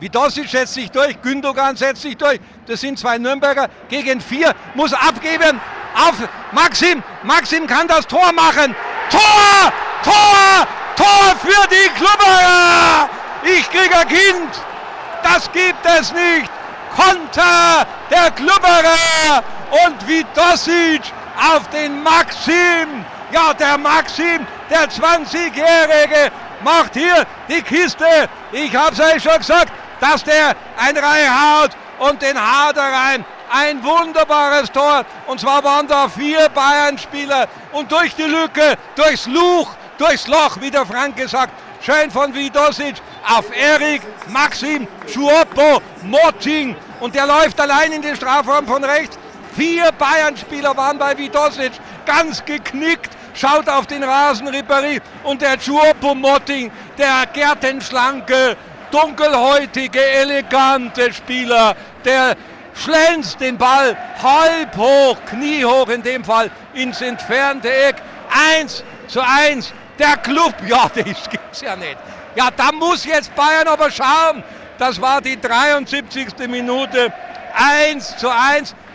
Vidosic setzt sich durch, Gündogan setzt sich durch. Das sind 2 Nürnberger gegen 4. Muss abgeben auf Maxim. Maxim kann das Tor machen. Tor! Tor! Tor für die Klubberer! Ich krieg ein Kind! Das gibt es nicht! Konter der Klubberer! Und Vidosic auf den Maxim! Ja, der Maxim, der 20-Jährige, macht hier die Kiste. Ich hab's euch schon gesagt, dass der ein reinhaut und den haut er rein. Ein wunderbares Tor. Und zwar waren da 4 Bayern-Spieler. Und durch die Lücke, durchs Loch, wie der Franke sagt, schön von Vidosic auf Erik, Maxim, Choupo-Moting. Und der läuft allein in den Strafraum von rechts. 4 Bayern-Spieler waren bei Vidosic, ganz geknickt. Schaut auf den Rasen, Ribéry, und der Choupo-Moting, der gärtenschlanke, dunkelhäutige, elegante Spieler, der schlänzt den Ball halb hoch, kniehoch in dem Fall, ins entfernte Eck. 1:1, der Club, ja, das gibt's ja nicht. Ja, da muss jetzt Bayern aber schauen. Das war die 73. Minute, 1:1.